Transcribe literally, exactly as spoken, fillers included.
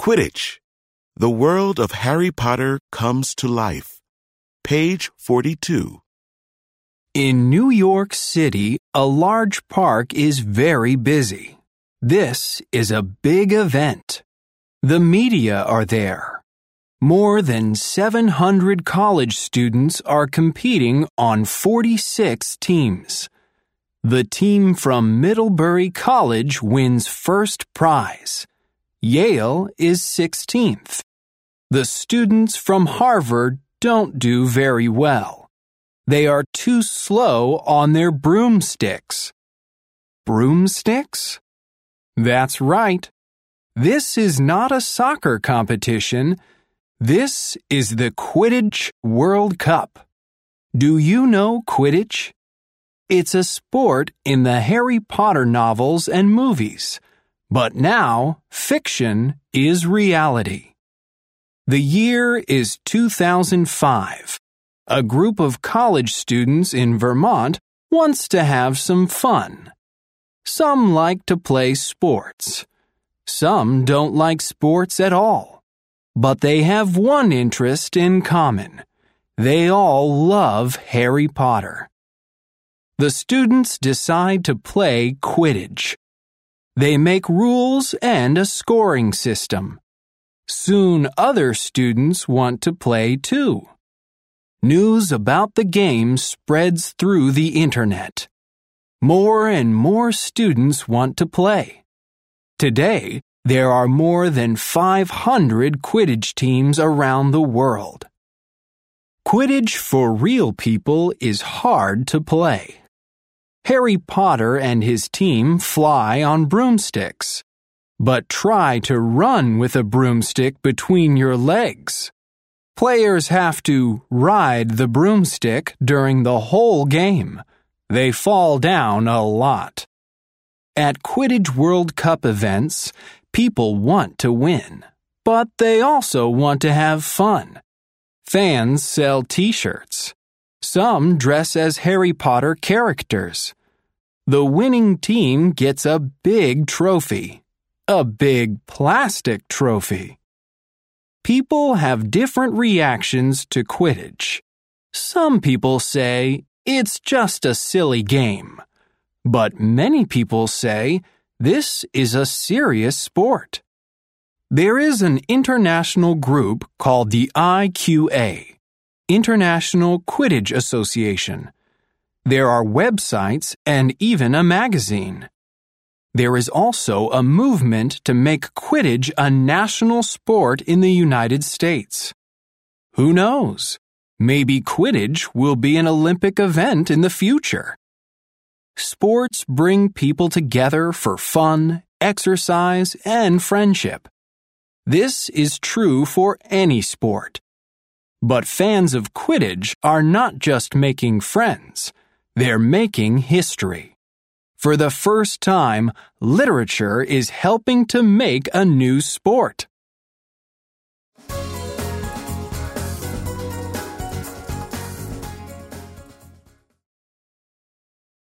Quidditch. The world of Harry Potter comes to life. Page forty-two. In New York City, a large park is very busy. This is a big event. The media are there. More than seven hundred college students are competing on forty-six teams. The team from Middlebury College wins first prize. Yale is sixteenth. The students from Harvard don't do very well. They are too slow on their broomsticks. Broomsticks? That's right. This is not a soccer competition. This is the Quidditch World Cup. Do you know Quidditch? It's a sport in the Harry Potter novels and movies, but now fiction is reality. The year is two thousand five. A group of college students in Vermont wants to have some fun. Some like to play sports. Some don't like sports at all. But they have one interest in common. They all love Harry Potter. The students decide to play Quidditch. They make rules and a scoring system. Soon other students want to play too. News about the game spreads through the internet. More and more students want to play. Today, there are more than five hundred Quidditch teams around the world. Quidditch for real people is hard to play. Harry Potter and his team fly on broomsticks. But try to run with a broomstick between your legs. Players have to ride the broomstick during the whole game. They fall down a lot. At Quidditch World Cup events, people want to win, but they also want to have fun. Fans sell t-shirts. Some dress as Harry Potter characters. The winning team gets a big trophy. A big plastic trophy. People have different reactions to Quidditch. Some people say it's just a silly game. But many people say this is a serious sport. There is an international group called the I Q A, International Quidditch Association. There are websites and even a magazine. There is also a movement to make Quidditch a national sport in the United States. Who knows? Maybe Quidditch will be an Olympic event in the future. Sports bring people together for fun, exercise, and friendship. This is true for any sport. But fans of Quidditch are not just making friends. They're making history. For the first time, literature is helping to make a new sport.